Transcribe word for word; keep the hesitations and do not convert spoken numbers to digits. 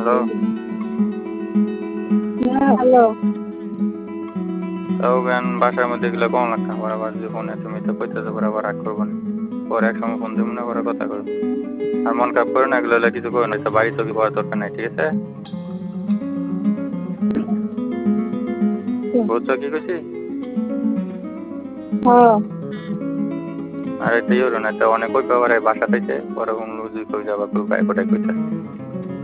Hello. হ্যাঁ, hello. তাও জ্ঞান বাসার মধ্যে গেলে কম লাগতো না বরাবর যে ফোনে তুমি তো কইতেছো বরাবর রাগ করবো না পরে এক সময় ফোন দিব না পরে কথা কই আর মন খারাপ করে না এগুলো হলে কিছু করে না তো বাড়ি তো কি পড়ার দরকার নাই ঠিক আছে বুঝছো কি কইছি হ্যাঁ। আর এটা ইয়ে হলো না তো অনেক কই পাওয়ার বাসা থেকে পরে অন্য যদি কই যাবা কেউ গায়ে কোটায় কইতে